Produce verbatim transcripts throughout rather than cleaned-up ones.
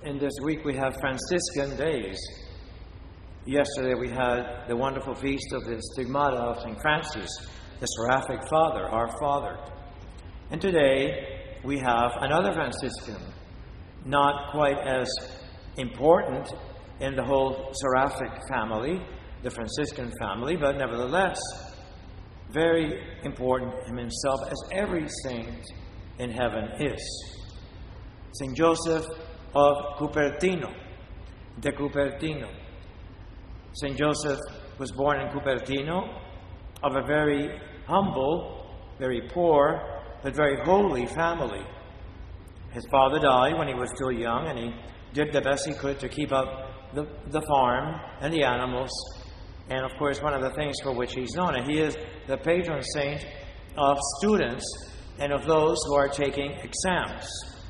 in this week we have Franciscan days. Yesterday we had the wonderful feast of the Stigmata of Saint Francis, the Seraphic Father, our Father. And today we have another Franciscan, not quite as important in the whole Seraphic family, the Franciscan family, but nevertheless very important in himself, as every saint in heaven is. Saint Joseph of Cupertino, de Cupertino. Saint Joseph was born in Cupertino of a very humble, very poor, but very holy family. His father died when he was still young, and he did the best he could to keep up the, the farm and the animals. And, of course, one of the things for which he's known, and he is the patron saint of students and of those who are taking exams.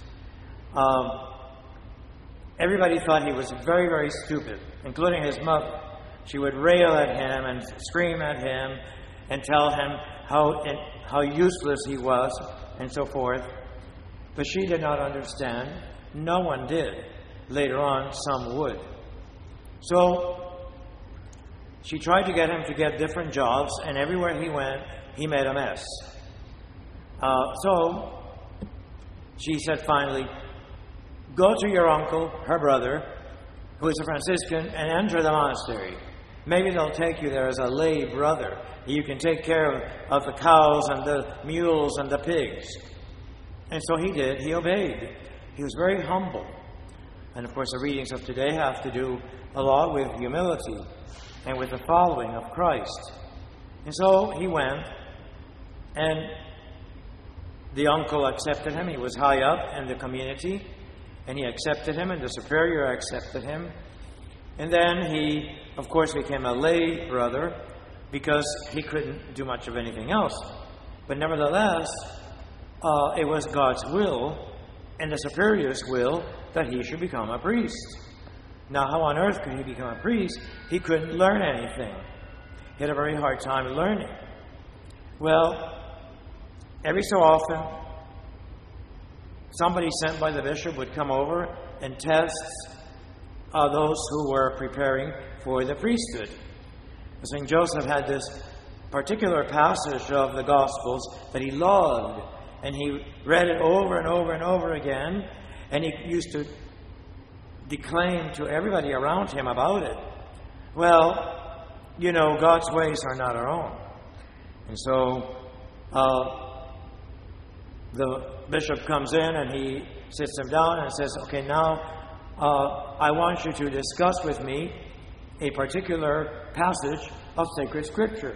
Um, everybody thought he was very, very stupid, including his mother. She would rail at him and scream at him and tell him how, how useless he was and so forth. But she did not understand. No one did. Later on, some would. So she tried to get him to get different jobs, and everywhere he went, he made a mess. Uh, so she said finally, go to your uncle, her brother, who is a Franciscan, and enter the monastery. Maybe they'll take you there as a lay brother. You can take care of, of the cows and the mules and the pigs. And so he did. He obeyed. He was very humble. And of course, the readings of today have to do a lot with humility and with the following of Christ. And so he went, and the uncle accepted him. He was high up in the community, and he accepted him, and the superior accepted him. And then he, of course, became a lay brother because he couldn't do much of anything else. But nevertheless, uh, it was God's will and the superior's will that he should become a priest. Now, how on earth could he become a priest? He couldn't learn anything. He had a very hard time learning. Well, every so often, somebody sent by the bishop would come over and test uh, those who were preparing for the priesthood. Saint Joseph had this particular passage of the Gospels that he loved, and he read it over and over and over again, and he used to declaim to everybody around him about it. Well, you know, God's ways are not our own. And so uh, the bishop comes in and he sits him down and says, okay, now uh, I want you to discuss with me a particular passage of sacred scripture.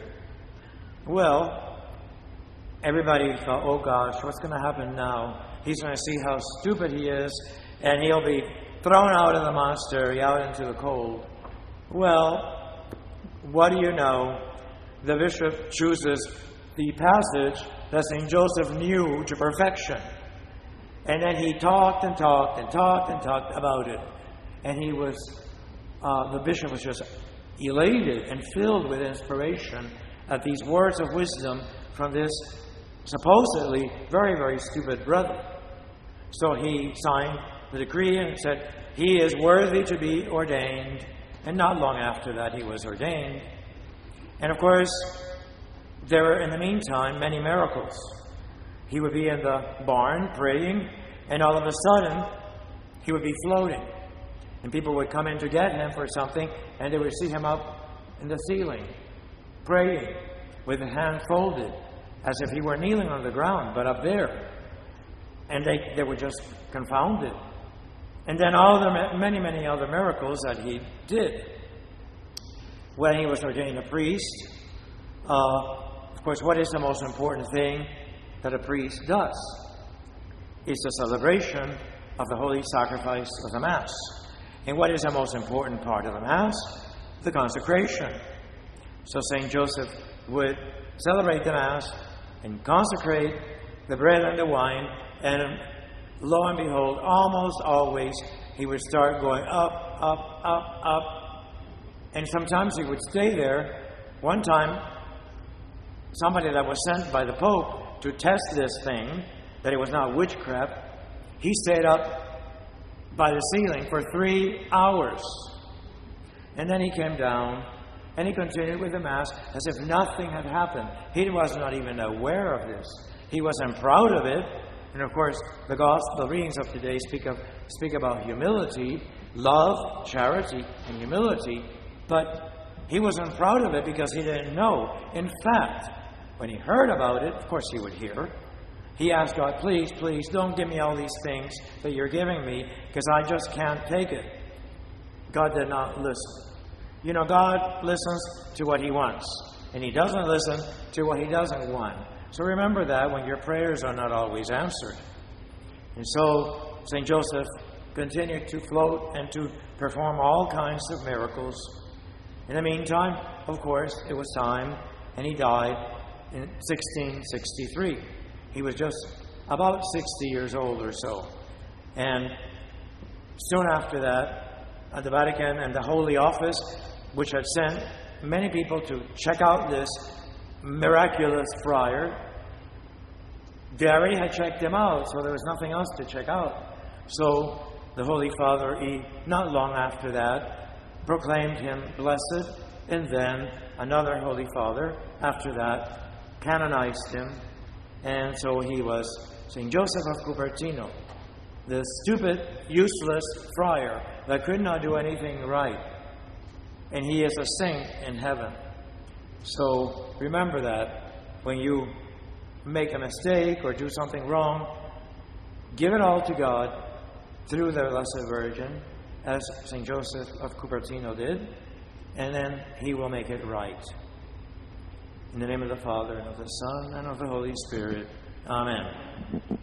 Well, everybody thought, oh gosh, what's going to happen now? He's going to see how stupid he is, and he'll be thrown out of the monastery, out into the cold. Well, what do you know? The bishop chooses the passage that Saint Joseph knew to perfection. And then he talked and talked and talked and talked about it. And he was, uh, the bishop was just elated and filled with inspiration at these words of wisdom from this supposedly very, very stupid brother. So he signed the decree and said, he is worthy to be ordained. And not long after that, he was ordained. And of course, there were, in the meantime, many miracles. He would be in the barn praying, and all of a sudden, he would be floating. And people would come in to get him for something, and they would see him up in the ceiling, praying, with the hand folded, as if he were kneeling on the ground, but up there. And they, they were just confounded. And then all the many, many other miracles that he did. When he was ordained a priest, uh, of course, what is the most important thing that a priest does? It's the celebration of the holy sacrifice of the Mass. And what is the most important part of the Mass? The consecration. So Saint Joseph would celebrate the Mass and consecrate the bread and the wine, and lo and behold, almost always he would start going up, up, up, up. And sometimes he would stay there. One time, somebody that was sent by the Pope to test this thing, that it was not witchcraft, he stayed up by the ceiling for three hours. And then he came down and he continued with the Mass as if nothing had happened. He was not even aware of this. He wasn't proud of it. And of course, the Gospel readings of today speak of speak about humility, love, charity, and humility. But he wasn't proud of it because he didn't know. In fact, when he heard about it, of course he would hear, he asked God, please, please, don't give me all these things that you're giving me because I just can't take it. God did not listen. You know, God listens to what he wants, and he doesn't listen to what he doesn't want. So remember that when your prayers are not always answered. And so Saint Joseph continued to float and to perform all kinds of miracles. In the meantime, of course, it was time, and he died in sixteen sixty-three. He was just about sixty years old or so. And soon after that, at the Vatican and the Holy Office, which had sent many people to check out this miraculous friar, they already had checked him out, so there was nothing else to check out. So the Holy Father, he, not long after that, proclaimed him blessed, and then another Holy Father, after that, canonized him, and so he was Saint Joseph of Cupertino, the stupid, useless friar that could not do anything right. And he is a saint in heaven. So remember that when you make a mistake or do something wrong, give it all to God through the Blessed Virgin, as Saint Joseph of Cupertino did, and then he will make it right. In the name of the Father, and of the Son, and of the Holy Spirit. Amen.